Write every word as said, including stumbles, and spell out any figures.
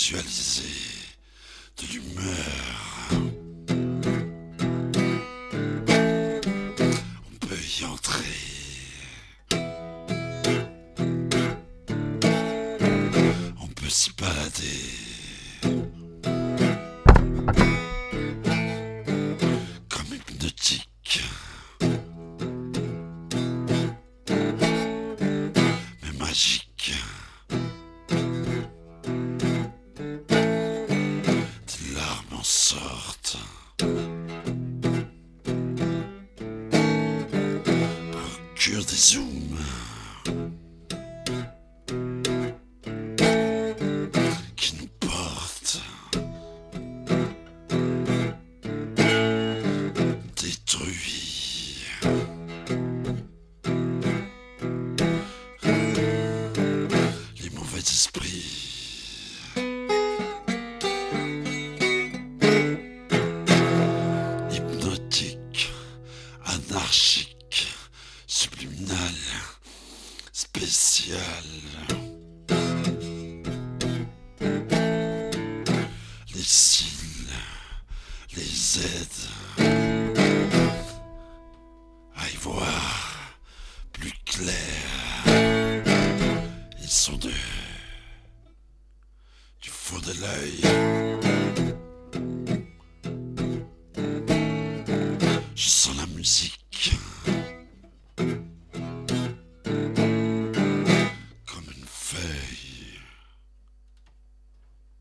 visualiser de l'humeur. On peut y entrer. On peut s'y balader. Comme hypnotique. Mais magique. Des larmes en sortent. Procure des zooms. Qui nous portent. Détruit. Les mauvais esprits. Hypnotique, anarchique, subliminal, spécial. Les cils, les aides à y voir plus clair. Ils sont de du fond de l'œil.